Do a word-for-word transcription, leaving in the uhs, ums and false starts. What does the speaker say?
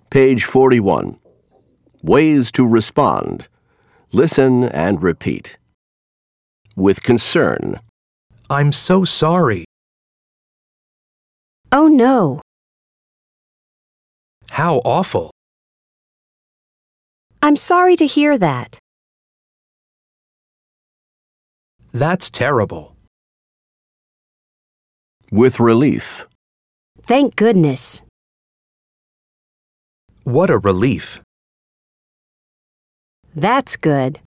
Page forty-one. Ways to respond. Listen and repeat. With concern. I'm so sorry. Oh no. How awful. I'm sorry to hear that. That's terrible. With relief. Thank goodness. What a relief. That's good.